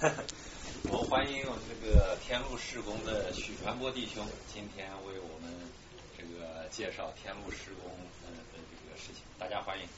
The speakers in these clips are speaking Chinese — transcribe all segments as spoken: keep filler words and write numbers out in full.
我欢迎我们这个天路施工的许传波弟兄，今天为我们这个介绍天路施工呃的这个事情，大家欢迎。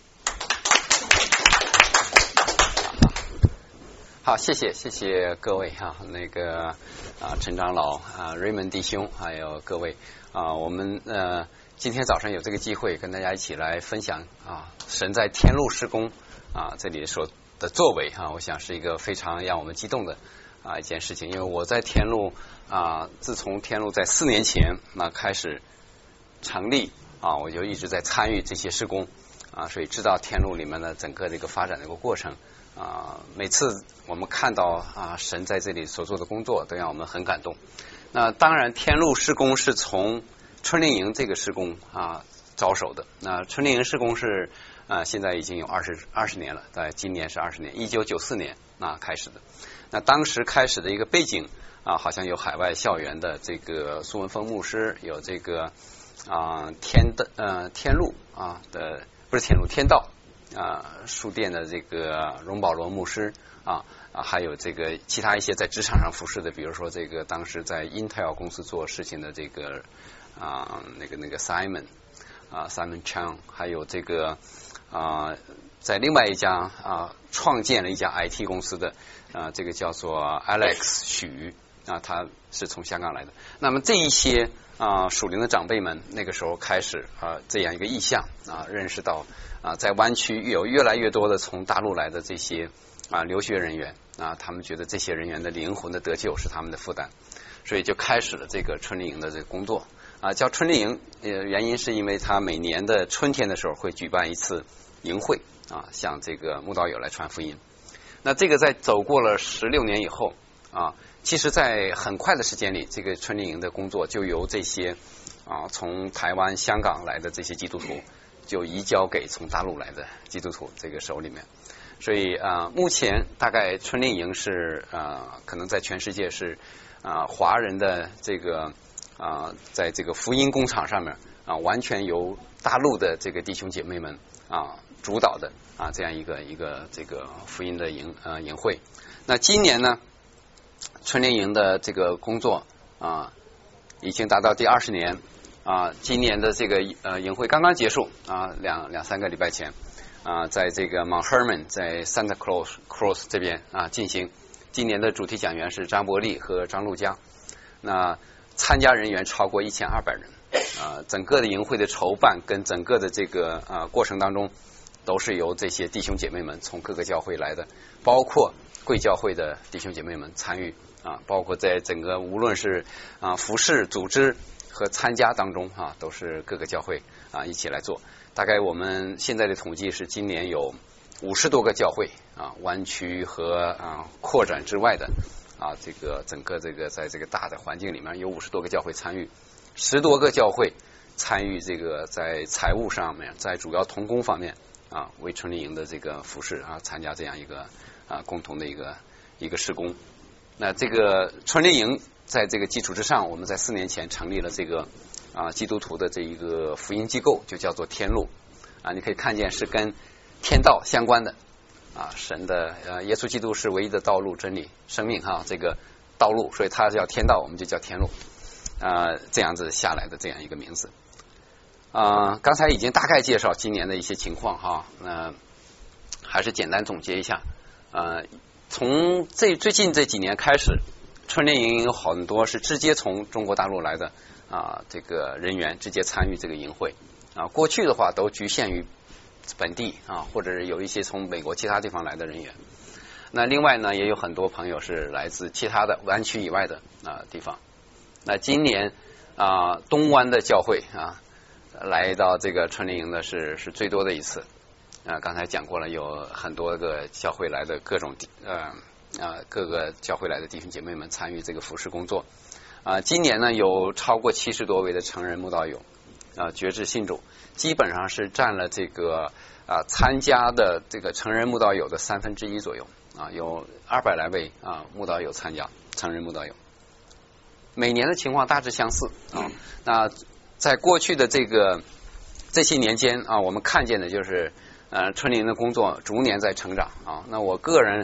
好，谢谢谢谢各位哈、啊，那个啊陈长老啊 Raymond 弟兄，还有各位啊，我们呃今天早上有这个机会跟大家一起来分享啊神在天路施工啊这里所的作为哈、啊，我想是一个非常让我们激动的啊一件事情，因为我在天路啊自从天路在四年前那、啊、开始成立啊，我就一直在参与这些施工啊，所以知道天路里面的整个这个发展的一个过程。啊，每次我们看到啊神在这里所做的工作，都让我们很感动。那当然，天路施工是从春令营这个施工啊着手的。那春令营施工是啊现在已经有二十二十年了，在今年是二十年，一九九四年啊开始的。那当时开始的一个背景啊，好像有海外校园的这个苏文峰牧师，有这个啊天的呃天路啊的不是天路天道。啊，书店的这个荣保罗牧师啊啊，还有这个其他一些在职场上服侍的，比如说这个当时在 Intel 公司做事情的这个啊那个那个 Simon 啊 Simon Chang， 还有这个啊在另外一家啊创建了一家 I T 公司的啊这个叫做 Alex 许啊，他是从香港来的。那么这一些啊属灵的长辈们那个时候开始啊这样一个意向啊，认识到。啊，在湾区有越来越多的从大陆来的这些啊留学人员啊，他们觉得这些人员的灵魂的得救是他们的负担，所以就开始了这个春令营的这个工作啊。叫春令营，呃，原因是因为他每年的春天的时候会举办一次营会啊，向这个慕道友来传福音。那这个在走过了十六年以后啊，其实在很快的时间里，这个春令营的工作就由这些啊从台湾、香港来的这些基督徒。就移交给从大陆来的基督徒这个手里面，所以啊、呃，目前大概春令营是啊、呃，可能在全世界是啊、呃、华人的这个啊、呃，在这个福音工厂上面啊、呃，完全由大陆的这个弟兄姐妹们啊主导的啊这样一个一个这个福音的营呃营会。那今年呢，春令营的这个工作啊已经达到第二十年。啊，今年的这个呃营会刚刚结束啊，两两三个礼拜前啊，在这个 Mount Hermon 在 Santa Cruz Cross 这边啊进行。今年的主题讲员是张伯利和张路江，那参加人员超过一千二百人啊，整个的营会的筹办跟整个的这个啊过程当中，都是由这些弟兄姐妹们从各个教会来的，包括贵教会的弟兄姐妹们参与啊，包括在整个无论是啊服饰组织。和参加当中啊，都是各个教会啊一起来做。大概我们现在的统计是，今年有五十多个教会啊，湾区和啊扩展之外的啊，这个整个这个在这个大的环境里面有五十多个教会参与，十多个教会参与这个在财务上面，在主要同工方面啊，为春令营的这个服饰啊，参加这样一个啊共同的一个一个施工。那这个春令营。在这个基础之上，我们在四年前成立了这个啊基督徒的这一个福音机构，就叫做天路啊。你可以看见是跟天道相关的啊，神的呃耶稣基督是唯一的道路、真理、生命哈，这个道路，所以它叫天道，我们就叫天路啊，这样子下来的这样一个名字啊。刚才已经大概介绍今年的一些情况哈，那、呃、还是简单总结一下呃，从这最近这几年开始。春令营有很多是直接从中国大陆来的啊，这个人员直接参与这个营会啊。过去的话都局限于本地啊，或者是有一些从美国其他地方来的人员。那另外呢，也有很多朋友是来自其他的湾区以外的啊地方。那今年啊，东湾的教会啊，来到这个春令营的是是最多的一次啊。刚才讲过了，有很多个教会来的各种呃。啊，各个教会来的弟兄姐妹们参与这个服事工作啊。今年呢，有超过七十多位的成人慕道友啊，决志信主，基本上是占了这个啊参加的这个成人慕道友的三分之一左右啊，有二百来位啊慕道友参加成人慕道友。每年的情况大致相似啊。那在过去的这个这些年间啊，我们看见的就是呃春令营的工作逐年在成长啊。那我个人。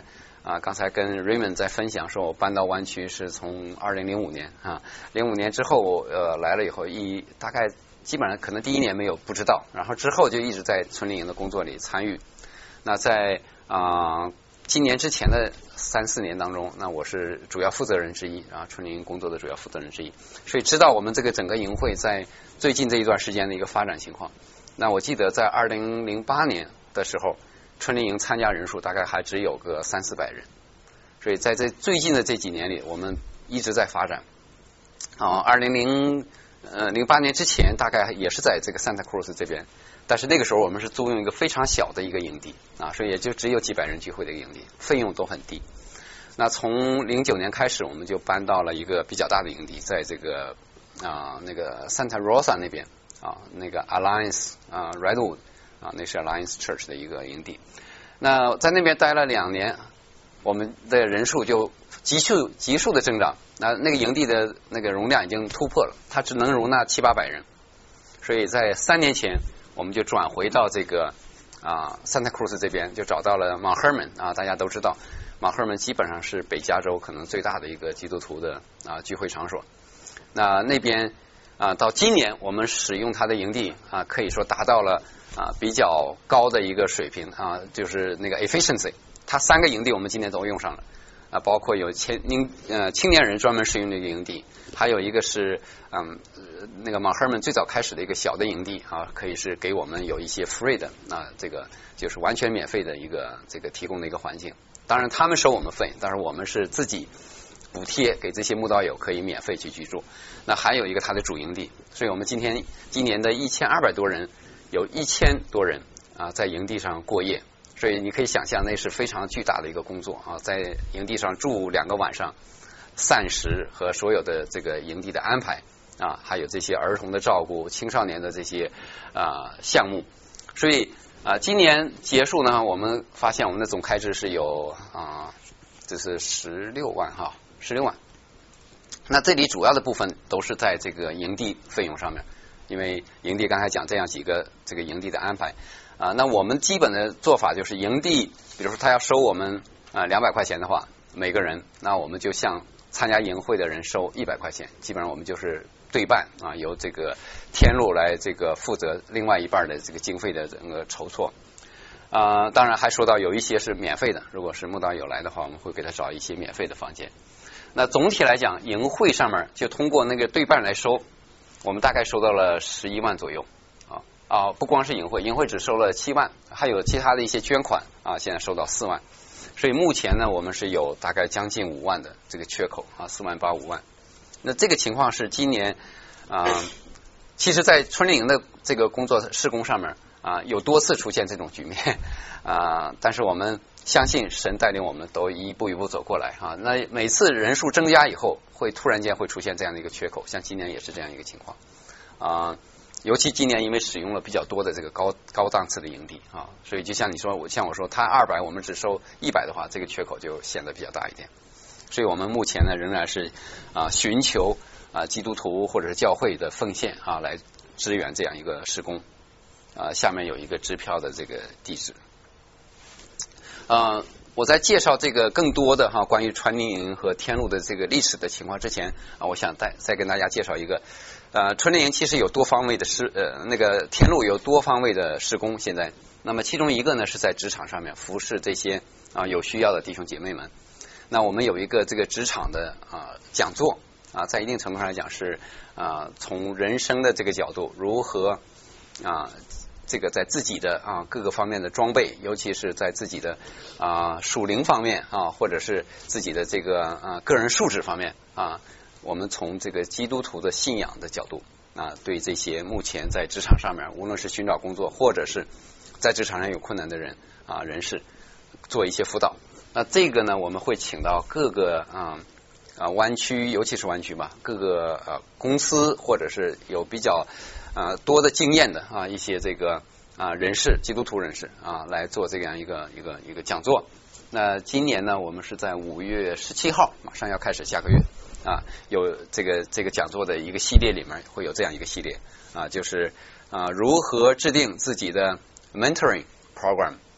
啊，刚才跟 Raymond 在分享说，我搬到湾区是从二零零五年啊，零五年之后呃来了以后，一大概基本上可能第一年没有不知道，然后之后就一直在春令营的工作里参与。那在啊、呃、今年之前的三四年当中，那我是主要负责人之一啊，春令营工作的主要负责人之一，所以知道我们这个整个营会在最近这一段时间的一个发展情况。那我记得在二零零八年的时候，春令营参加人数大概还只有个三四百人，所以在这最近的这几年里，我们一直在发展。啊，二零零呃零八年之前，大概也是在这个 Santa Cruz 这边，但是那个时候我们是租用一个非常小的一个营地啊，所以也就只有几百人聚会的一个营地，费用都很低。那从零九年开始，我们就搬到了一个比较大的营地，在这个啊那个 Santa Rosa 那边啊，那个 Alliance 啊 Redwood。啊，那是 Alliance Church 的一个营地。那在那边待了两年，我们的人数就急速急速的增长。那那个营地的那个容量已经突破了，它只能容纳七八百人。所以在三年前，我们就转回到这个啊 Santa Cruz 这边，就找到了 Mount Hermon 啊，大家都知道 Mount Hermon 基本上是北加州可能最大的一个基督徒的啊聚会场所。那那边啊，到今年我们使用它的营地啊，可以说达到了啊比较高的一个水平啊，就是那个 efficiency， 它三个营地我们今年都用上了啊，包括有青年呃青年人专门使用的一个营地，还有一个是嗯那个 Mount Hermon 最早开始的一个小的营地啊，可以是给我们有一些 free 的啊，这个就是完全免费的一个这个提供的一个环境。当然他们收我们费，但是我们是自己补贴给这些慕道友可以免费去居住。那还有一个它的主营地，所以我们今天今年的一千二百多人，有一千多人啊在营地上过夜，所以你可以想象那是非常巨大的一个工作啊，在营地上住两个晚上，膳食和所有的这个营地的安排啊，还有这些儿童的照顾、青少年的这些啊项目，所以啊今年结束呢，我们发现我们的总开支是有啊这是十六万哈，十六万。那这里主要的部分都是在这个营地费用上面，因为营地刚才讲这样几个这个营地的安排啊，那我们基本的做法就是营地，比如说他要收我们啊两百块钱的话，每个人，那我们就向参加营会的人收一百块钱，基本上我们就是对半啊，由这个天路来这个负责另外一半的这个经费的这个筹措啊，当然还说到有一些是免费的，如果是慕道友来的话，我们会给他找一些免费的房间。那总体来讲，营会上面就通过那个对半来收，我们大概收到了十一万左右啊啊，不光是营会，营会只收了七万，还有其他的一些捐款啊，现在收到四万，所以目前呢，我们是有大概将近五万的这个缺口啊，四万八五万。那这个情况是今年啊，其实，在春令营的这个工作施工上面啊，有多次出现这种局面啊，但是我们相信神带领我们都一步一步走过来啊。那每次人数增加以后，会突然间会出现这样的一个缺口，像今年也是这样一个情况啊。尤其今年因为使用了比较多的这个高高档次的营地啊，所以就像你说，我像我说，他二百，我们只收一百的话，这个缺口就显得比较大一点。所以我们目前呢，仍然是啊寻求啊基督徒或者是教会的奉献啊，来支援这样一个施工啊。下面有一个支票的这个地址。呃，我在介绍这个更多的哈关于春令营和天路的这个历史的情况之前啊，我想再再跟大家介绍一个呃春令营其实有多方位的施呃那个天路有多方位的施工现在，那么其中一个呢是在职场上面服侍这些啊有需要的弟兄姐妹们。那我们有一个这个职场的啊讲座啊，在一定程度上来讲是啊从人生的这个角度如何啊。这个在自己的啊各个方面的装备，尤其是在自己的啊属灵方面啊，或者是自己的这个啊个人素质方面啊，我们从这个基督徒的信仰的角度啊，对这些目前在职场上面，无论是寻找工作，或者是在职场上有困难的人啊人士，做一些辅导。那这个呢，我们会请到各个啊啊湾区，尤其是湾区吧，各个呃公司或者是有比较。啊，多的经验的啊一些这个啊人士，基督徒人士啊来做这样一个一个一个讲座。那今年呢，我们是在五月十七号，马上要开始下个月啊，有这个这个讲座的一个系列里面会有这样一个系列啊，就是啊如何制定自己的 mentoring program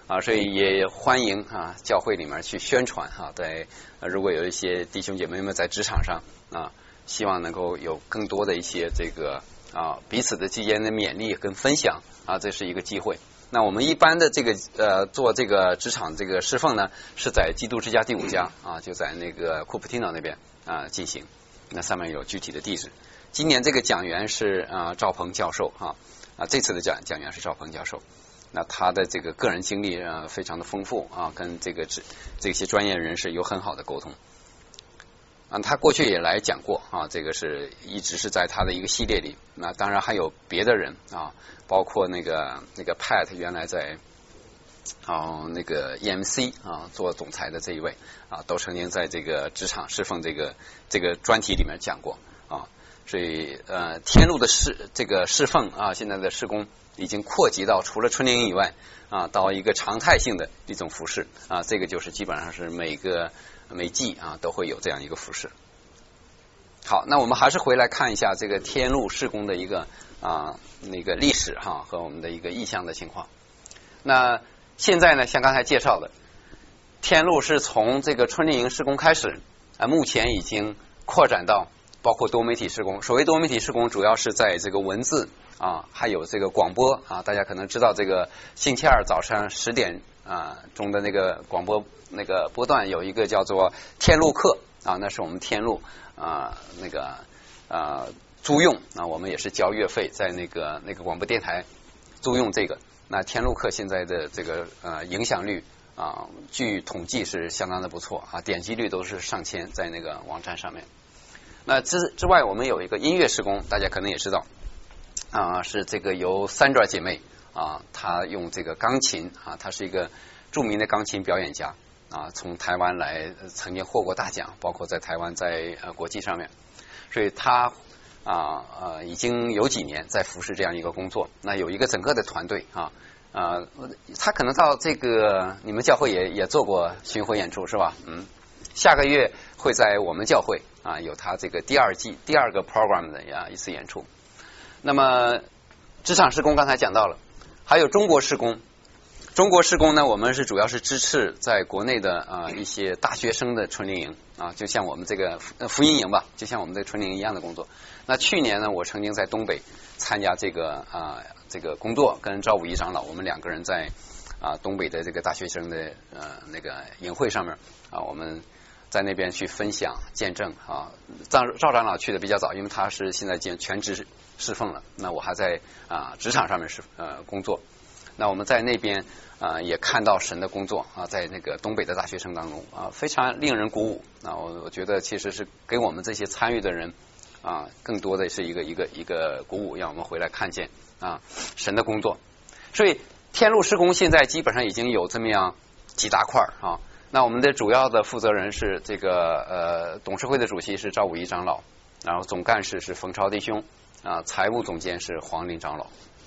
啊，所以也欢迎啊教会里面去宣传哈、啊，在、呃、如果有一些弟兄姐妹们在职场上啊，希望能够有更多的一些这个啊彼此的之间的勉励跟分享啊，这是一个机会。那我们一般的这个呃做这个职场这个侍奉呢，是在基督之家第五家啊，就在那个库普蒂诺那边啊进行。那上面有具体的地址。今年这个讲员是啊赵鹏教授哈啊，这次的讲讲员是赵鹏教授。那他的这个个人经历啊非常的丰富啊，跟这个这这些专业人士有很好的沟通。啊，他过去也来讲过啊，这个是一直是在他的一个系列里。那当然还有别的人啊，包括那个那个 Pat 原来在啊那个 E M C 啊做总裁的这一位啊，都曾经在这个职场侍奉这个这个专题里面讲过啊。所以呃，天路的侍这个侍奉啊，现在的事工已经扩及到除了春令营以外啊，到一个常态性的一种服饰啊，这个就是基本上是每个每季啊都会有这样一个服饰。好，那我们还是回来看一下这个天路事工的一个啊那个历史哈、啊、和我们的一个意向的情况。那现在呢，像刚才介绍的，天路是从这个春令营事工开始啊，目前已经扩展到包括多媒体事工。所谓多媒体事工，主要是在这个文字啊，还有这个广播啊。大家可能知道，这个星期二早上十点啊中的那个广播那个波段有一个叫做天路课啊，那是我们天路啊那个啊租用啊，我们也是交月费，在那个那个广播电台租用这个。那天路课现在的这个呃影响率啊，据统计是相当的不错啊，点击率都是上千，在那个网站上面。那之之外，我们有一个音乐事工，大家可能也知道啊，是这个由Sandra姐妹啊，她用这个钢琴啊，她是一个著名的钢琴表演家啊，从台湾来，曾经获过大奖，包括在台湾在呃国际上面，所以她啊呃已经有几年在服侍这样一个工作。那有一个整个的团队啊啊，她可能到这个你们教会也也做过巡回演出是吧？嗯，下个月会在我们教会啊有他这个第二季第二个 program 的呀一次演出。那么职场事工刚才讲到了，还有中国事工。中国事工呢，我们是主要是支持在国内的啊一些大学生的春令营啊，就像我们这个福音营吧，就像我们这个春令营一样的工作。那去年呢，我曾经在东北参加这个啊这个工作，跟赵武一长老，我们两个人在啊东北的这个大学生的呃那个营会上面啊，我们在那边去分享见证啊。赵赵长老去的比较早，因为他是现在全全职侍奉了，那我还在啊职场上面是呃工作。那我们在那边啊也看到神的工作啊，在那个东北的大学生当中啊，非常令人鼓舞啊。我我觉得其实是给我们这些参与的人啊，更多的是一个一个一个鼓舞，让我们回来看见啊神的工作。所以天路事工现在基本上已经有这么样几大块啊。那我们的主要的负责人是这个呃董事会的主席是赵武一长老，然后总干事是冯超弟兄啊，财务总监是黄林长老。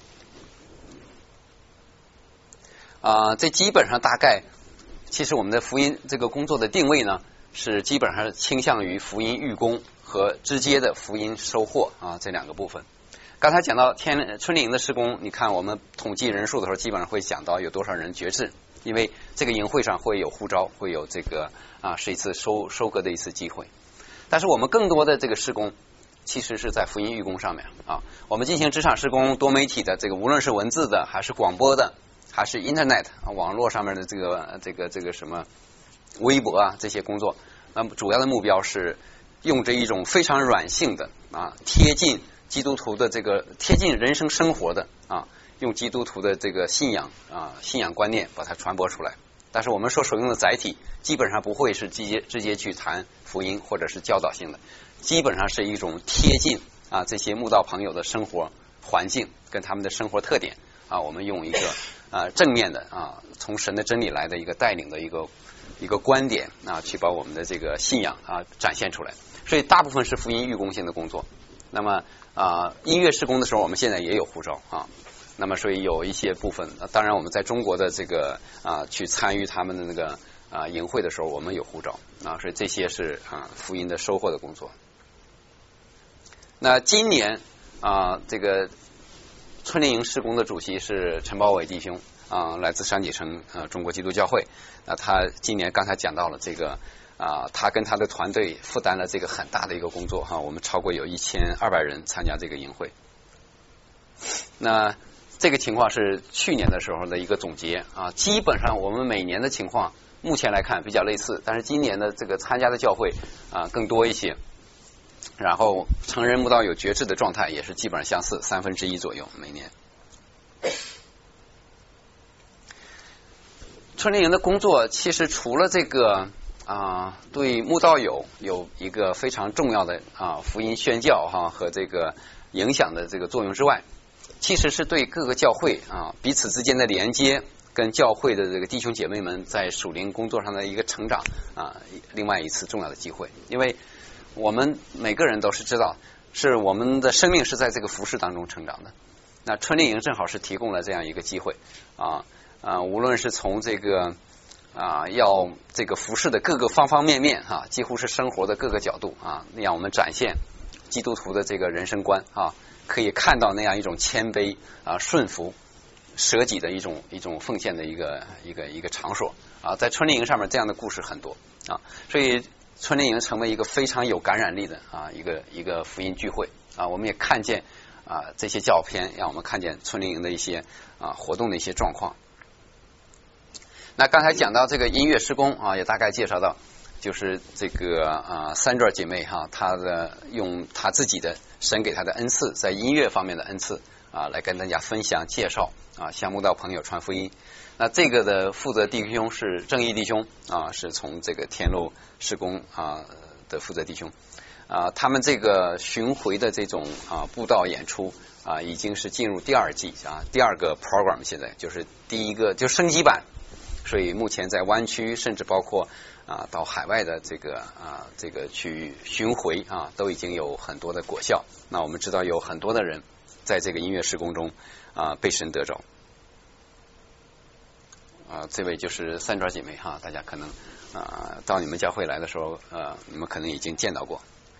啊，这基本上大概，其实我们的福音这个工作的定位呢，是基本上倾向于福音预工和直接的福音收获啊这两个部分。刚才讲到天春令营的事工，你看我们统计人数的时候，基本上会讲到有多少人决志，因为这个营会上会有呼召，会有这个啊是一次收收割的一次机会。但是我们更多的这个事工，其实是在福音预工上面啊。我们进行职场事工、多媒体的这个，无论是文字的还是广播的，还是 Internet 网络上面的这个这个这个什么微博啊这些工作，那么主要的目标是用这一种非常软性的啊贴近基督徒的这个贴近人生生活的啊，用基督徒的这个信仰啊信仰观念把它传播出来。但是我们所使用的载体基本上不会是直接直接去谈福音或者是教导性的，基本上是一种贴近啊这些慕道朋友的生活环境跟他们的生活特点啊，我们用一个啊正面的啊从神的真理来的一个带领的一个一个观点啊，去把我们的这个信仰啊展现出来。所以大部分是福音预工性的工作。那么啊音乐事工的时候，我们现在也有呼召啊。那么所以有一些部分，当然我们在中国的这个啊去参与他们的那个啊营会的时候，我们有呼召啊，所以这些是啊福音的收获的工作。那今年啊这个春令营事工的主席是陈宝伟弟兄啊，来自山底城呃中国基督教会。那他今年刚才讲到了这个啊，他跟他的团队负担了这个很大的一个工作哈，我们超过有一千二百人参加这个营会。那这个情况是去年的时候的一个总结啊，基本上我们每年的情况目前来看比较类似，但是今年的这个参加的教会啊更多一些，然后成人慕道友决志的状态也是基本上相似，三分之一左右每年。春令营的工作其实除了这个啊对慕道友有一个非常重要的啊福音宣教哈和这个影响的这个作用之外，其实是对各个教会啊彼此之间的连接，跟教会的这个弟兄姐妹们在属灵工作上的一个成长啊另外一次重要的机会。因为我们每个人都是知道，是我们的生命是在这个服事当中成长的。那春令营正好是提供了这样一个机会啊啊，无论是从这个啊要这个服事的各个方方面面哈、啊，几乎是生活的各个角度啊，让我们展现基督徒的这个人生观啊，可以看到那样一种谦卑啊、顺服、舍己的一种一种奉献的一个一个一个场所啊，在春令营上面这样的故事很多啊，所以春令营成为一个非常有感染力的啊一个一个福音聚会啊，我们也看见啊这些照片，让我们看见春令营的一些啊活动的一些状况。那刚才讲到这个音乐施工啊，也大概介绍到，就是这个啊三爪姐妹哈，她的用她自己的神给她的恩赐，在音乐方面的恩赐啊，来跟大家分享介绍啊，向慕道朋友传福音。那这个的负责弟兄是正义弟兄啊，是从这个天路施工啊的负责弟兄啊，他们这个巡回的这种啊布道演出啊，已经是进入第二季啊，第二个 program， 现在就是第一个就升级版。所以目前在湾区，甚至包括啊到海外的这个啊这个去巡回啊，都已经有很多的果效。那我们知道有很多的人在这个音乐施工中啊被神得着。啊，这位就是三爪姐妹哈，大家可能啊到你们教会来的时候，呃，你们可能已经见到过。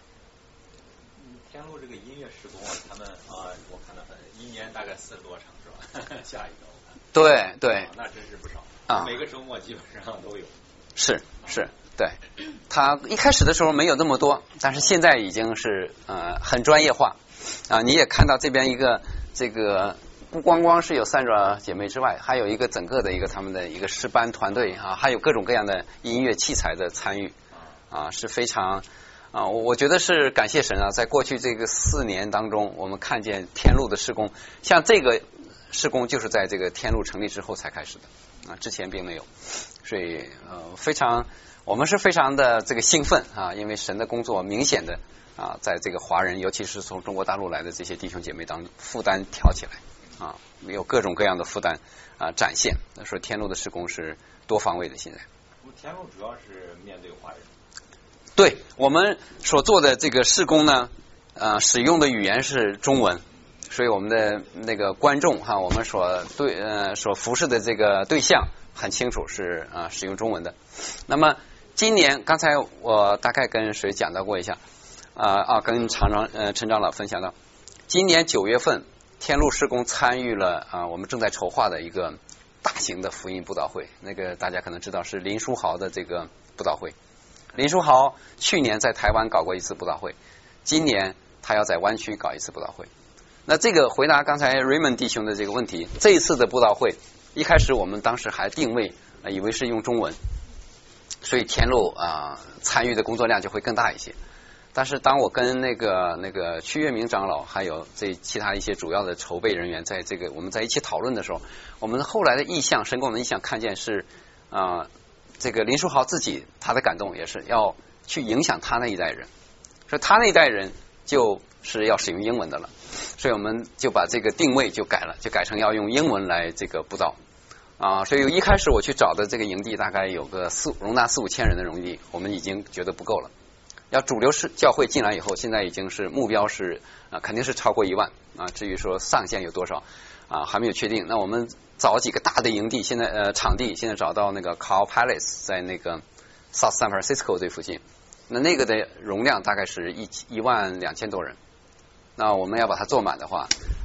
天路这个音乐施工啊，他们啊，我看到一年大概四十多场是吧？下一个我看。 对对、 啊，那真是不少。 啊， 每个周末基本上都有。 是是，对，他一开始的时候没有那么多，但是现在已经是呃很专业化啊。你也看到这边一个这个不光光是有三爪姐妹之外，还有一个整个的一个他们的一个诗班团队啊，还有各种各样的音乐器材的参与啊，是非常啊，我觉得是感谢神啊，在过去这个四年当中，我们看见天路的施工，像这个施工就是在这个天路成立之后才开始的。啊，之前并没有，所以呃非常，我们是非常的这个兴奋啊，因为神的工作明显的啊，在这个华人，尤其是从中国大陆来的这些弟兄姐妹当中，负担挑起来啊，有各种各样的负担啊展现。那说天路的施工是多方位的，现在。 我们天路主要是面对华人。 对我们所做的这个施工呢，呃，使用的语言是中文。所以我们的那个观众哈，我们所对呃所服侍的这个对象很清楚是啊、呃、使用中文的。那么今年刚才我大概跟谁讲到过一下啊啊跟常长呃陈长老分享到，今年九月份天路施工参与了啊我们正在筹划的一个大型的福音布道会，那个大家可能知道是林书豪的这个布道会。林书豪去年在台湾搞过一次布道会，今年他要在湾区搞一次布道会。那这个回答刚才 Raymond 弟兄的这个问题，这一次的布道会一开始我们当时还定位、呃、以为是用中文，所以天路啊、呃、参与的工作量就会更大一些。但是当我跟那个那个屈月明长老还有这其他一些主要的筹备人员在这个我们在一起讨论的时候，我们后来的意向，神给我们的意向看见是啊、呃、这个林书豪自己他的感动也是要去影响他那一代人，所以他那一代人就是要使用英文的了。所以我们就把这个定位就改了，就改成要用英文来这个布道啊。所以一开始我去找的这个营地大概有个四容纳四五千人的营地，我们已经觉得不够了。要主流式教会进来以后，现在已经是目标是啊，肯定是超过一万啊。至于说上限有多少啊，还没有确定。那我们找几个大的营地，现在呃场地现在找到那个 Cow Palace 在那个 South San Francisco 这附近，那那个的容量大概是一一万两千多人。那我们要把它做满的话，啊、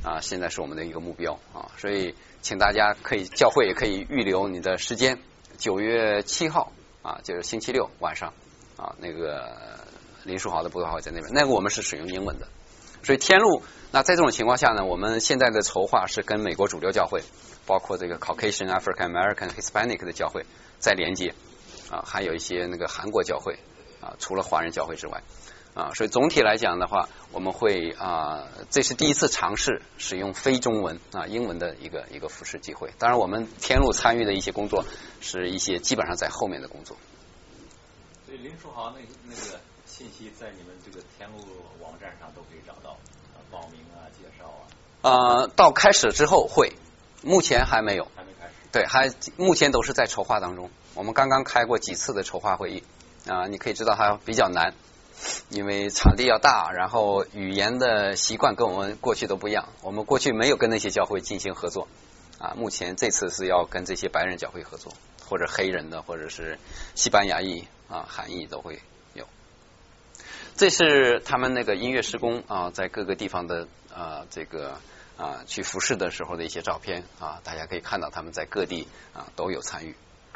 啊，现在是我们的一个目标啊，所以请大家可以教会也可以预留你的时间，九月七号啊，就是星期六晚上啊，那个林书豪的布道会在那边，那个我们是使用英文的，所以天路那在这种情况下呢，我们现在的筹划是跟美国主流教会，包括这个 Caucasian African American Hispanic 的教会在连接啊，还有一些那个韩国教会啊，除了华人教会之外。啊，所以总体来讲的话，我们会啊，这是第一次尝试使用非中文啊英文的一个一个服事机会。当然，我们天路参与的一些工作是一些基本上在后面的工作。 所以林书豪那那个信息在你们这个天路网站上都可以找到，啊，报名啊，介绍啊。 呃，到开始之后会，目前还没有。 还没开始。 对，还目前都是在筹划当中。我们刚刚开过几次的筹划会议啊，你可以知道它比较难。因为场地要大，然后语言的习惯跟我们过去都不一样。我们过去没有跟那些教会进行合作啊，目前这次是要跟这些白人教会合作，或者黑人的，或者是西班牙裔啊、韩裔都会有。这是他们那个音乐施工啊，在各个地方的啊这个啊去服侍的时候的一些照片啊，大家可以看到他们在各地啊都有参与。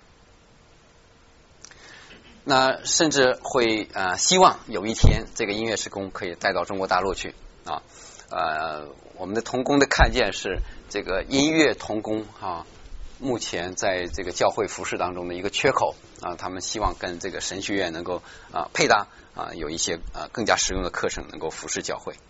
那甚至会呃希望有一天这个音乐施工可以带到中国大陆去啊，呃我们的同工的看见是这个音乐同工啊，目前在这个教会服饰当中的一个缺口啊，他们希望跟这个神学院能够啊配搭啊，有一些啊更加实用的课程能够服侍教会。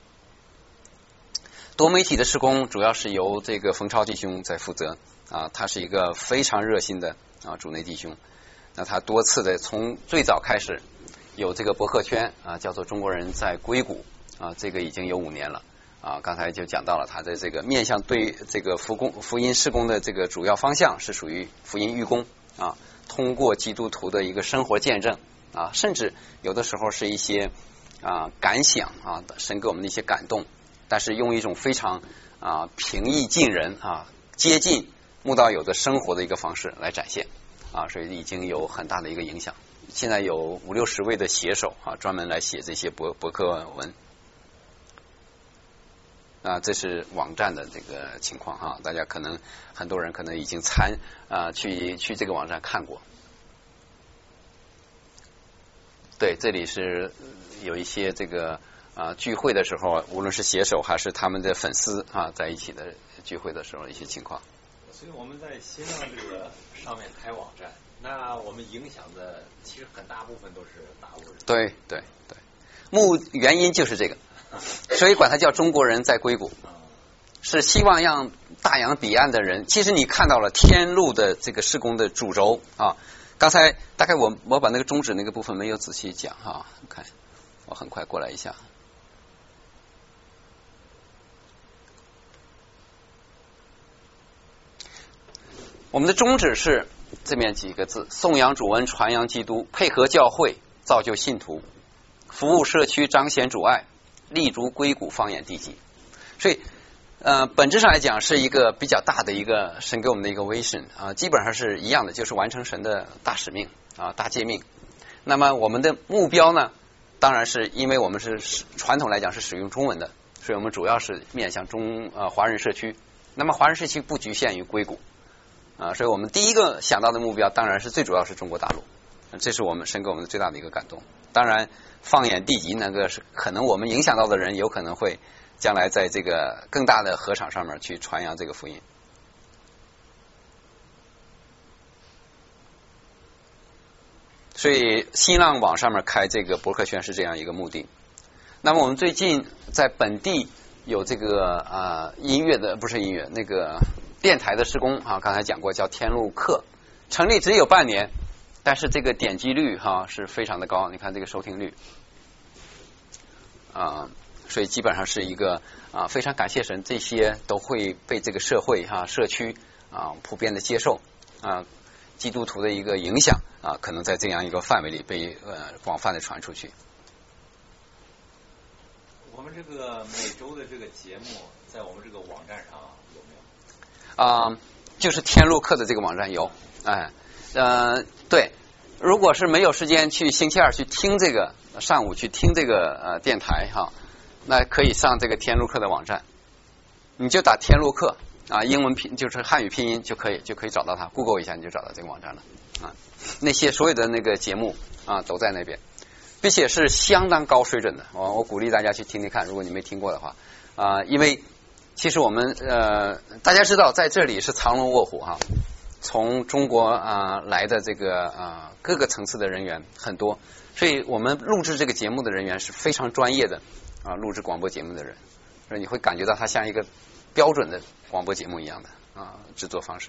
多媒体的施工主要是由这个冯超弟兄在负责啊，他是一个非常热心的啊主内弟兄。那他多次的从最早开始有这个博客圈啊，叫做中国人在硅谷啊，这个已经有五年了啊。刚才就讲到了他的这个面向对这个福工福音事工的这个主要方向是属于福音预工啊，通过基督徒的一个生活见证啊，甚至有的时候是一些啊感想啊，神给我们的一些感动，但是用一种非常啊平易近人啊，接近慕道友的生活的一个方式来展现。啊，所以已经有很大的一个影响。现在有五六十位的写手啊，专门来写这些博博客文。啊，这是网站的这个情况哈，大家可能很多人可能已经参啊去去这个网站看过。对，这里是有一些这个啊聚会的时候，无论是写手还是他们的粉丝啊在一起的聚会的时候的一些情况。 所以我们在新浪这个上面开网站，那我们影响的其实很大部分都是大陆人。 对对对，目原因就是这个，所以管它叫中国人在硅谷，是希望让大洋彼岸的人。其实你看到了天路的这个施工的主轴啊，刚才大概我我把那个中指那个部分没有仔细讲哈，看我很快过来一下。我们的宗旨是这面几个字：颂扬主恩，传扬基督，配合教会，造就信徒，服务社区，彰显主爱，立足硅谷，放眼地极。所以呃，本质上来讲是一个比较大的一个神给我们的一个 vision 啊，基本上是一样的，就是完成神的大使命啊、大诫命。那么我们的目标呢，当然是因为我们是传统来讲是使用中文的，所以我们主要是面向中呃华人社区。那么华人社区不局限于硅谷。啊，所以我们第一个想到的目标当然是最主要是中国大陆，这是我们神给我们最大的一个感动。当然，放眼地极，那个是可能我们影响到的人，有可能会将来在这个更大的禾场上面去传扬这个福音。所以新浪网上面开这个博客圈是这样一个目的。那么我们最近在本地有这个啊、呃、音乐的不是音乐那个。电台的施工啊，刚才讲过叫天路客，成立只有半年，但是这个点击率哈、啊、是非常的高，你看这个收听率啊，所以基本上是一个啊非常感谢神，这些都会被这个社会哈、啊、社区啊普遍的接受啊，基督徒的一个影响啊，可能在这样一个范围里被呃广泛的传出去。 我们这个每周的这个节目在我们这个网站上有没有？ 啊、呃，就是天路客的这个网站有，哎，呃，对，如果是没有时间去星期二去听这个，上午去听这个呃电台哈，那可以上这个天路客的网站， 你就打天路客啊，英文拼就是汉语拼音就可以就可以找到它 ，Google 一下你就找到这个网站了啊。那些所有的那个节目啊都在那边，并且是相当高水准的。我我鼓励大家去听听看，如果你没听过的话啊，因为其实我们呃大家知道在这里是藏龙卧虎哈。从中国啊、呃、来的这个啊、呃、各个层次的人员很多，所以我们录制这个节目的人员是非常专业的啊、呃，录制广播节目的人，所以你会感觉到它像一个标准的广播节目一样的啊、呃、制作方式。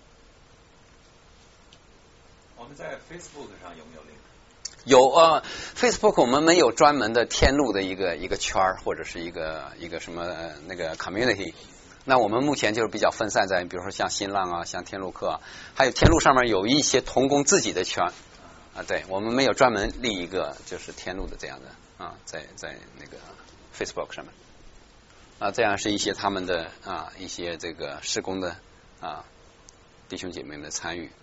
我们在 Facebook 上有没有 link？ 有呃 ，Facebook 我们没有专门的天路的一个一个圈儿或者是一个一个什么、呃、那个 community。那我们目前就是比较分散在，比如说像新浪啊，像天路客啊，还有天路上面有一些同工自己的圈啊，对我们没有专门立一个就是天路的这样的啊，在在那个 Facebook 上面啊，这样是一些他们的啊一些这个施工的啊弟兄姐妹们的参与。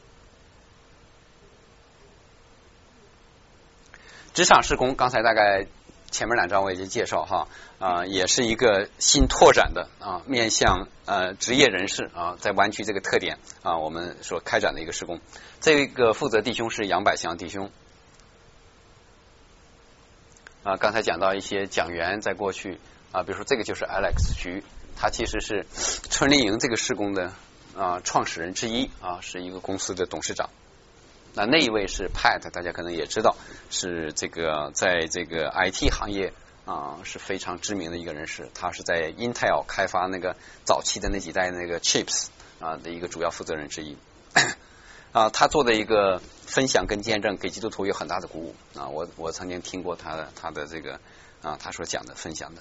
职场施工，刚才大概前面两章我已经介绍哈啊、呃，也是一个新拓展的啊，面向呃职业人士啊，在湾区这个特点啊，我们所开展的一个施工。这个负责弟兄是杨百祥弟兄啊，刚才讲到一些讲员在过去啊，比如说这个就是 Alex 徐，他其实是春丽营这个施工的啊创始人之一啊，是一个公司的董事长。那那一位是 Pat， 大家可能也知道，是这个在这个 I T 行业啊是非常知名的一个人士。他是在 Intel 开发那个早期的那几代那个 chips 啊的一个主要负责人之一。啊，他做的一个分享跟见证，给基督徒有很大的鼓舞啊。我我曾经听过他的他的这个啊他所讲的分享的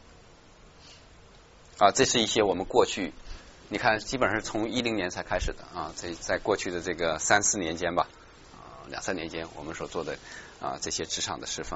啊，这是一些我们过去你看基本上是从一零年才开始的啊，在在过去的这个三四年间吧。两三年间我们所做的啊这些职场的释放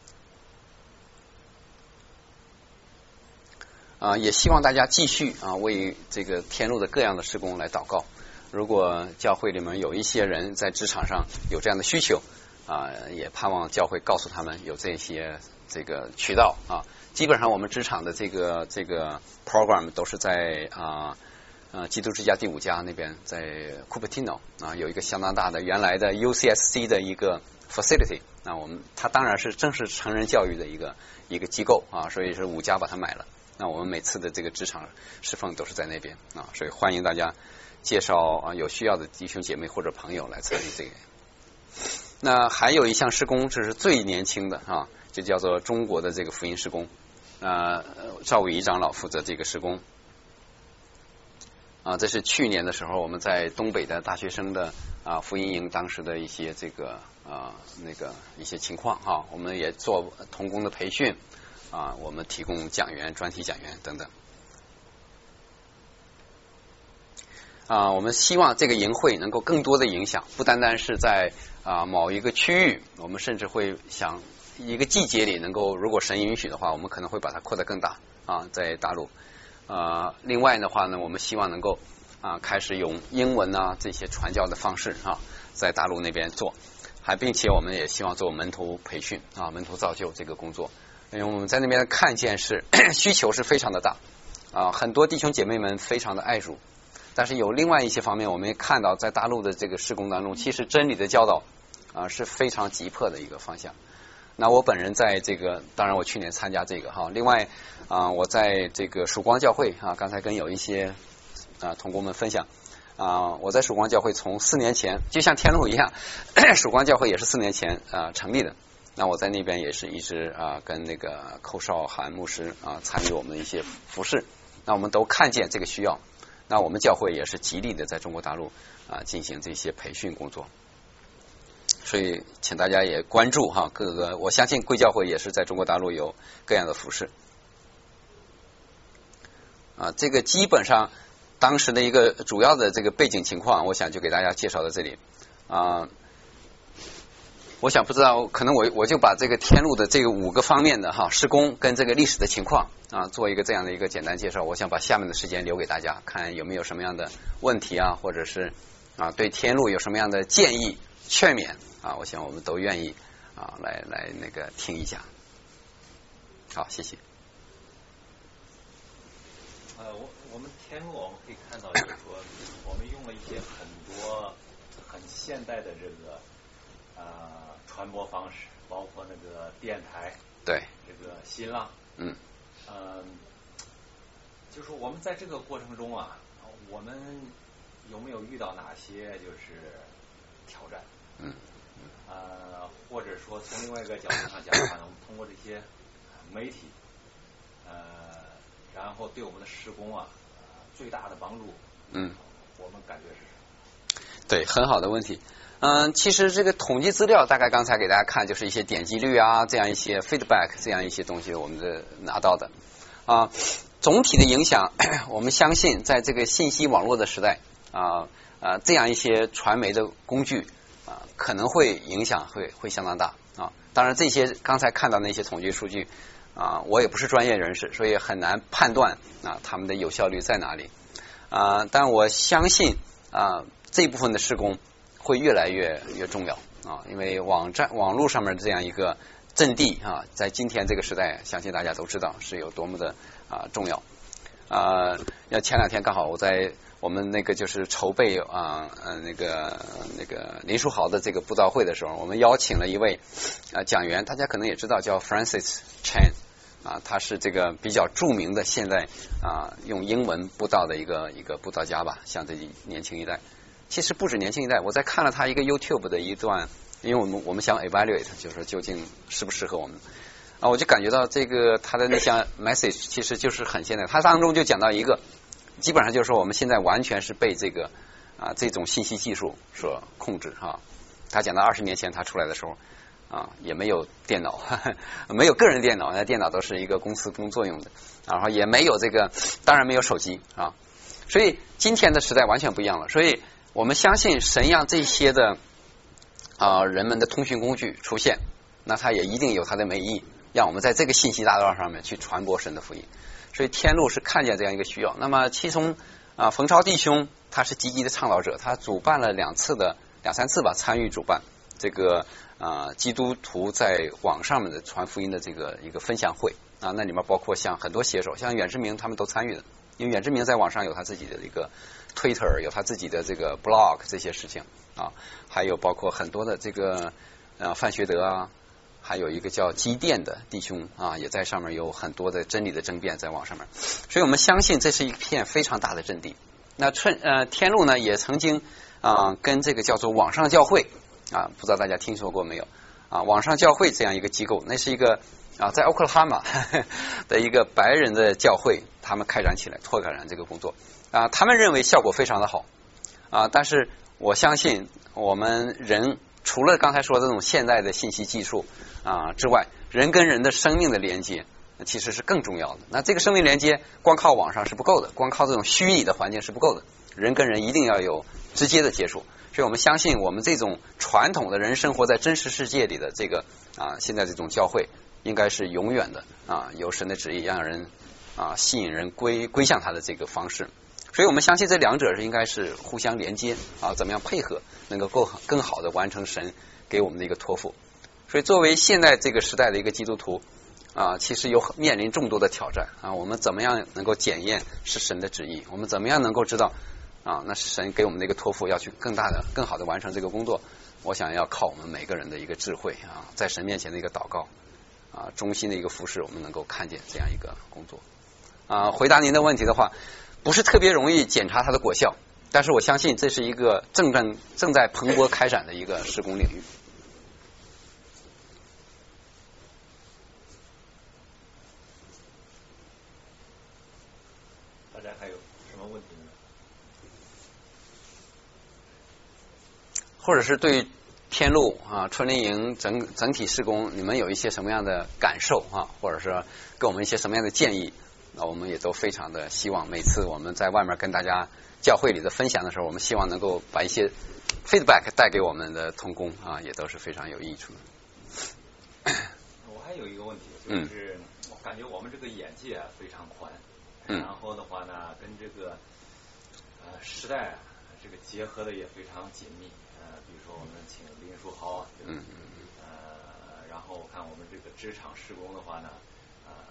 啊，也希望大家继续啊为这个天路的各样的施工来祷告。如果教会里面有一些人在职场上有这样的需求啊，也盼望教会告诉他们有这些这个渠道啊。基本上我们职场的这个这个 program 都是在啊。呃，基督之家第五家那边在 Cupertino 啊，有一个相当大的原来的 U C S C 的一个 facility。那我们它当然是正是成人教育的一个一个机构啊，所以是五家把它买了。那我们每次的这个职场侍奉都是在那边啊，所以欢迎大家介绍啊有需要的弟兄姐妹或者朋友来参与这个。那还有一项施工，这是最年轻的啊，就叫做中国的这个福音施工。呃，赵伟仪长老负责这个施工。啊，这是去年的时候我们在东北的大学生的啊福音营当时的一些这个啊那个一些情况哈、啊，我们也做同工的培训啊，我们提供讲员、专题讲员等等啊，我们希望这个营会能够更多的影响，不单单是在啊某一个区域，我们甚至会想一个季节里能够，如果神允许的话，我们可能会把它扩得更大啊，在大陆。呃，另外的话呢，我们希望能够啊开始用英文啊这些传教的方式啊，在大陆那边做，还并且我们也希望做门徒培训啊，门徒造就这个工作，因为我们在那边看见是需求是非常的大啊，很多弟兄姐妹们非常的爱主，但是有另外一些方面，我们也看到在大陆的这个事工当中，其实真理的教导啊是非常急迫的一个方向。那我本人在这个，当然我去年参加这个哈，另外啊，我在这个曙光教会啊，刚才跟有一些啊同工们分享啊，我在曙光教会从四年前，就像天路一样，曙光教会也是四年前啊成立的。那我在那边也是一直啊跟那个寇少涵牧师啊参与我们的一些服事，那我们都看见这个需要，那我们教会也是极力的在中国大陆啊进行这些培训工作。所以，请大家也关注哈，各个我相信贵教会也是在中国大陆有各样的服饰啊。这个基本上当时的一个主要的这个背景情况，我想就给大家介绍到这里啊。我想不知道，可能我我就把这个天路的这个五个方面的哈施工跟这个历史的情况啊，做一个这样的一个简单介绍。我想把下面的时间留给大家，看有没有什么样的问题啊，或者是啊对天路有什么样的建议、劝勉。啊，我想我们都愿意啊，来来那个听一下。好，谢谢。 呃，我我们天路我们可以看到，就是说我们用了一些很多很现代的这个呃传播方式，包括那个电台， 对， 这个新浪， 嗯， 呃，就是我们在这个过程中啊，我们有没有遇到哪些就是挑战？ 嗯， 呃，或者说从另外一个角度上讲的话呢，我们通过这些媒体，呃，然后对我们的施工啊，呃、最大的帮助， 嗯， 我们感觉是什么？ 对，很好的问题。嗯，其实这个统计资料大概刚才给大家看，就是一些点击率啊，这样一些 feedback 这样一些东西，我们的拿到的啊。总体的影响，我们相信在这个信息网络的时代啊啊，这样一些传媒的工具啊，可能会影响会会相当大啊。当然，这些刚才看到那些统计数据啊，我也不是专业人士，所以很难判断啊他们的有效率在哪里啊。但我相信啊，这部分的施工会越来越越重要啊，因为网站网络上面这样一个阵地啊，在今天这个时代，相信大家都知道是有多么的啊重要啊。要前两天刚好我在我们那个就是筹备啊呃那个那个林书豪的这个布道会的时候，我们邀请了一位啊讲员，大家可能也知道叫 Francis Chan 啊，他是这个比较著名的现在啊用英文布道的一个一个布道家吧，像这年轻一代。其实不止年轻一代，我在看了他一个 YouTube 的一段，因为我们我们想 evaluate， 就是说究竟适不适合我们啊，我就感觉到这个他的那项 message 其实就是很现代，他当中就讲到一个，基本上就是说我们现在完全是被这个啊这种信息技术所控制哈、啊。他讲到二十年前他出来的时候啊，也没有电脑，呵呵没有个人电脑，那电脑都是一个公司工作用的，然后也没有这个，当然没有手机啊，所以今天的时代完全不一样了，所以我们相信神让这些的啊人们的通讯工具出现，那它也一定有它的美意，让我们在这个信息大道上面去传播神的福音。所以天路是看见这样一个需要。那么其中啊冯超弟兄他是积极的倡导者，他主办了两次的两三次吧，参与主办这个啊基督徒在网上面的传福音的这个一个分享会啊，那里面包括像很多写手，像远志明他们都参与的，因为远志明在网上有他自己的一个Twitter， 有他自己的这个 blog 这些事情啊，还有包括很多的这个呃范学德啊，还有一个叫基甸的弟兄啊，也在上面有很多的真理的争辩在网上面，所以我们相信这是一片非常大的阵地。那春呃天路呢也曾经啊跟这个叫做网上教会啊，不知道大家听说过没有啊？网上教会这样一个机构，那是一个啊在奥克拉荷马的一个白人的教会，他们开展起来拓展这个工作。啊，他们认为效果非常的好啊，但是我相信我们人除了刚才说的这种现代的信息技术啊之外，人跟人的生命的连接其实是更重要的。那这个生命连接光靠网上是不够的，光靠这种虚拟的环境是不够的，人跟人一定要有直接的接触。所以我们相信我们这种传统的人生活在真实世界里的这个啊现在这种教会应该是永远的啊有神的旨意让人啊吸引人归归向他的这个方式。所以我们相信这两者是应该是互相连接啊，怎么样配合能够够更好的完成神给我们的一个托付。所以作为现在这个时代的一个基督徒啊，其实有面临众多的挑战啊，我们怎么样能够检验是神的旨意？我们怎么样能够知道啊，那是神给我们的一个托付，要去更大的、更好的完成这个工作？我想要靠我们每个人的一个智慧啊，在神面前的一个祷告啊，忠心的一个服侍，我们能够看见这样一个工作啊。回答您的问题的话，不是特别容易检查它的果效，但是我相信这是一个正正正在蓬勃开展的一个施工领域。 大家还有什么问题呢？ 或者是对天路啊春林营整整体施工，你们有一些什么样的感受啊，或者是给我们一些什么样的建议？那我们也都非常的希望，每次我们在外面跟大家教会里的分享的时候，我们希望能够把一些 feedback 带给我们的同工啊，也都是非常有益处的。 我还有一个问题，就是我感觉我们这个眼界啊非常宽， 嗯、 然后的话呢，跟这个呃时代啊这个结合的也非常紧密。呃，比如说我们请林书豪啊，对吧？ 嗯呃，然后看我们这个职场施工的话呢，呃，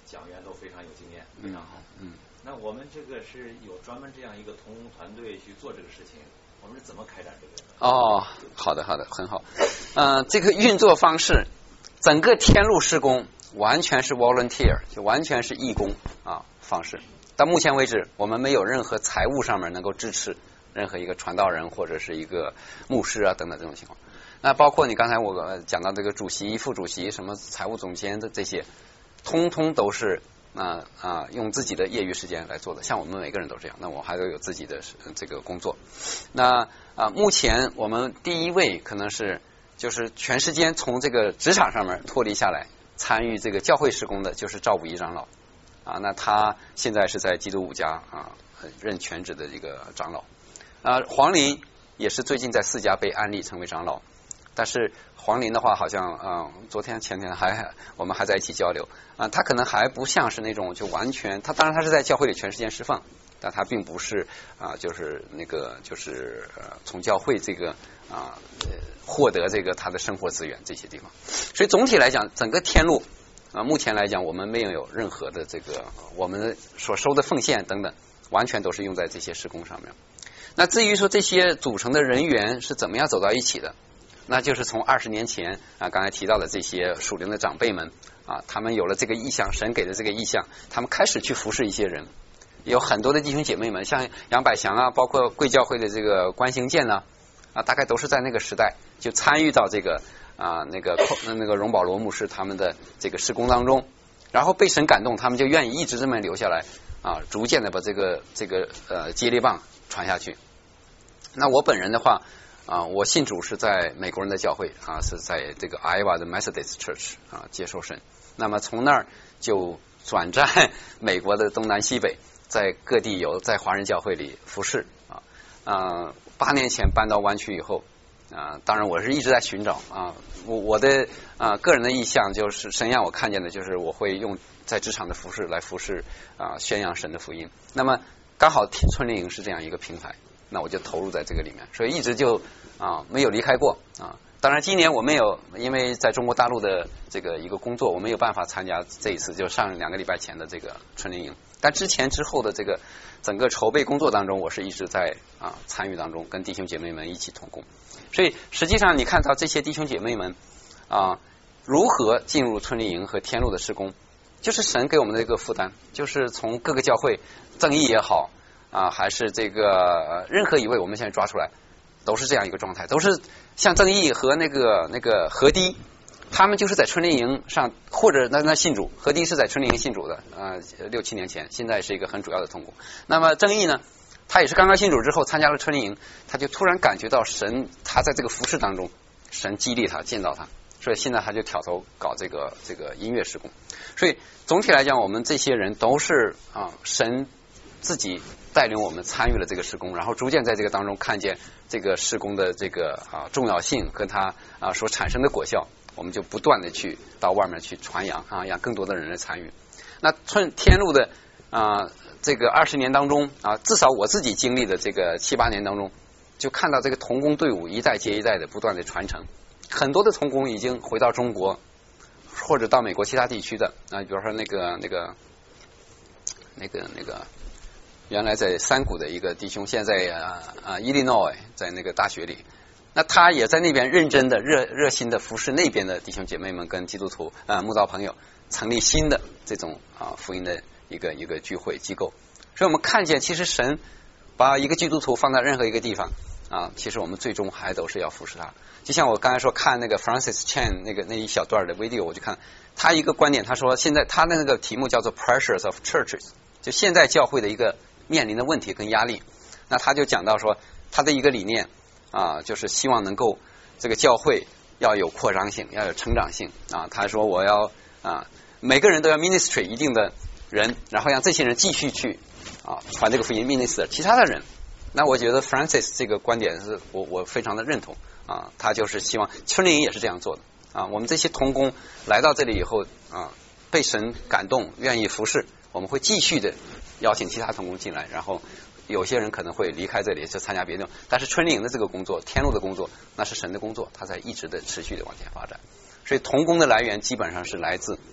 讲员都非常有经验，非常好。 嗯。嗯那我们这个是有专门这样一个童工团队去做这个事情，我们是怎么开展这个的？ 哦，好的好的，很好。呃，这个运作方式，整个天路施工完全是 volunteer， 就完全是义工啊方式。到目前为止，我们没有任何财务上面能够支持任何一个传道人或者是一个牧师啊等等这种情况。那包括你刚才我讲到这个主席、副主席、什么财务总监的这些，通通都是。啊啊，用自己的业余时间来做的，像我们每个人都这样。那我还都有自己的这个工作。那啊，目前我们第一位可能是就是全时间从这个职场上面脱离下来，参与这个教会事工的，就是赵武一长老啊。那他现在是在基督五家啊任全职的一个长老啊。黄林也是最近在四家被安立成为长老，但是黄林的话，好像嗯，昨天前天还我们还在一起交流啊，他可能还不像是那种就完全，他当然他是在教会里全时间释放，但他并不是啊，就是那个就是呃从教会这个啊呃获得这个他的生活资源这些地方，所以总体来讲，整个天路啊，目前来讲我们没有任何的这个我们所收的奉献等等，完全都是用在这些事工上面。那至于说这些组成的人员是怎么样走到一起的？那就是从二十年前啊，刚才提到的这些属灵的长辈们啊，他们有了这个意向，神给的这个意向，他们开始去服侍一些人。有很多的弟兄姐妹们，像杨百祥啊，包括贵教会的这个关兴建呢，啊，大概都是在那个时代就参与到这个啊那个那个荣保罗牧师他们的这个事工当中，然后被神感动，他们就愿意一直这么留下来啊，逐渐的把这个这个呃接力棒传下去。那我本人的话。啊，我信主是在美国人的教会啊，是在这个 Iowa 的 Methodist Church 啊接受神。那么从那儿就转战美国的东南西北，在各地有在华人教会里服侍啊。啊，八年前搬到湾区以后啊，当然我是一直在寻找啊。我我的啊个人的意向就是神让我看见的就是我会用在职场的服侍来服侍啊宣扬神的福音。那么刚好春林营是这样一个平台。那我就投入在这个里面，所以一直就啊没有离开过啊。当然今年我没有，因为在中国大陆的这个一个工作，我没有办法参加这一次，就上两个礼拜前的这个春林营。但之前之后的这个整个筹备工作当中，我是一直在啊参与当中，跟弟兄姐妹们一起同工。所以实际上你看到这些弟兄姐妹们啊如何进入春林营和天路的事工，就是神给我们的一个负担，就是从各个教会正义也好。啊，还是这个任何一位我们现在抓出来，都是这样一个状态，都是像正义和那个那个何迪，他们就是在春林营上，或者那那信主，何迪是在春林营信主的，呃，六七年前，现在是一个很主要的同工。那么正义呢，他也是刚刚信主之后参加了春林营，他就突然感觉到神，他在这个服事当中，神激励他，见到他，所以现在他就挑头搞这个这个音乐事工。所以总体来讲，我们这些人都是啊神。自己带领我们参与了这个事工，然后逐渐在这个当中看见这个事工的这个啊重要性和它啊所产生的果效，我们就不断的去到外面去传扬啊，让更多的人来参与。那春天路的啊这个二十年当中啊，至少我自己经历的这个七八年当中，就看到这个同工队伍一代接一代的不断的传承，很多的同工已经回到中国或者到美国其他地区的啊，比如说那个那个那个那个。原来在山谷的一个弟兄，现在啊啊伊利诺伊在那个大学里，那他也在那边认真的、热热心的服侍那边的弟兄姐妹们跟基督徒啊慕道朋友，成立新的这种啊福音的一个一个聚会机构。所以我们看见，其实神把一个基督徒放在任何一个地方啊，其实我们最终还都是要服侍他。就像我刚才说看那个 Francis Chan 那个那一小段的 video， 我就看他一个观点，他说现在他的那个题目叫做 Pressures of Churches， 就现在教会的一个面临的问题跟压力。那他就讲到说他的一个理念啊，就是希望能够这个教会要有扩张性，要有成长性啊。他说我要啊每个人都要 ministry 一定的人，然后让这些人继续去啊传这个福音 minister 其他的人。那我觉得 Francis 这个观点是我我非常的认同啊，他就是希望春林营也是这样做的啊。我们这些同工来到这里以后啊，被神感动，愿意服侍，我们会继续的邀请其他同工进来，然后有些人可能会离开这里去参加别的，但是春林营的这个工作，天路的工作，那是神的工作，它在一直的持续的往前发展。所以同工的来源基本上是来自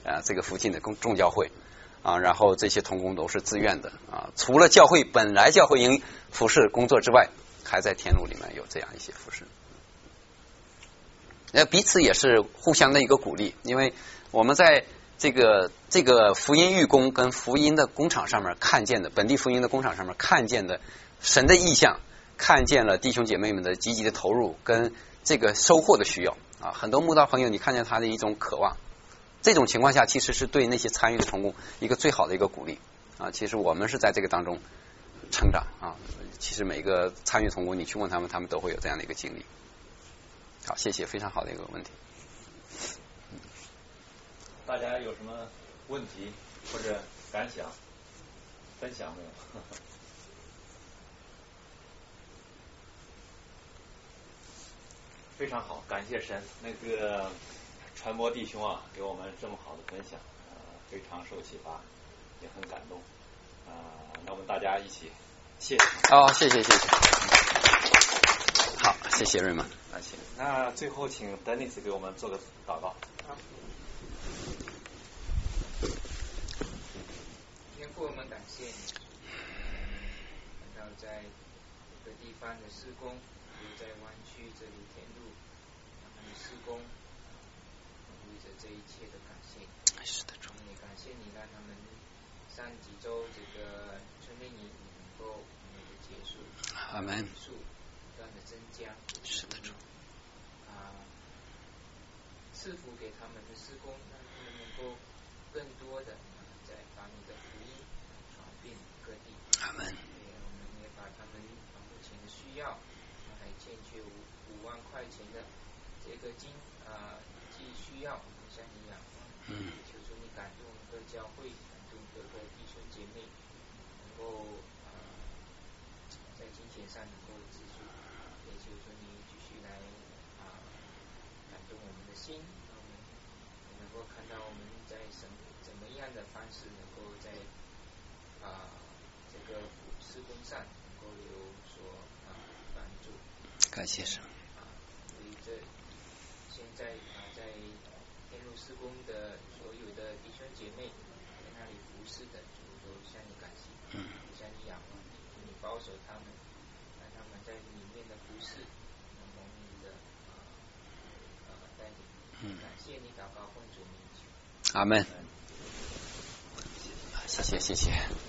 啊这个附近的公众教会啊，然后这些同工都是自愿的啊，除了教会本来教会营服侍工作之外，还在天路里面有这样一些服侍。那彼此也是互相的一个鼓励，因为我们在这个这个福音预工跟福音的工厂上面看见的，本地福音的工厂上面看见的神的意象，看见了弟兄姐妹们的积极的投入跟这个收获的需要啊，很多慕道朋友你看见他的一种渴望，这种情况下其实是对那些参与的同工一个最好的一个鼓励啊。其实我们是在这个当中成长啊，其实每个参与同工你去问他们，他们都会有这样的一个经历。好，谢谢，非常好的一个问题。 大家有什么问题或者感想分享没有？非常好，感谢神。那个传播弟兄啊，给我们这么好的分享，呃，非常受启发，也很感动。啊、呃，那我们大家一起谢谢。 哦，谢谢谢谢。好，谢谢瑞蒙。 啊，行。那最后请德尼斯给我们做个祷告。 好。天父，我们感谢你，看到在这个地方的施工，又在湾区这里填路，他们的施工，为着这一切的感谢。 是的，主。 也感谢你让他们上几周这个春令营能够能够结束， 阿门。 数不断的增加。 是的，主。 啊，赐福给他们的施工，让他们能够更多的在把你的福音传遍各地。 阿门。 我们也把他们目前的需要，还欠缺五五万块钱的这个经啊既需要，我们向你仰望。 嗯。 求主你感动各教会，感动各个弟兄姐妹，能够啊在金钱上能够资助，也求主你继续来啊感动我们的心，让我们能够看到我们在什怎么样的方式能够在啊这个施工上能够有所啊帮助。 感谢神。 啊，所以这现在啊在天路施工的所有的弟兄姐妹，在那里服侍的，主都向你感谢， 嗯， 向你仰望，求你保守他们，让他们在里面的服侍能蒙你的啊啊带领。 嗯， 感谢你祷告奉主名求。 阿门。谢谢谢谢。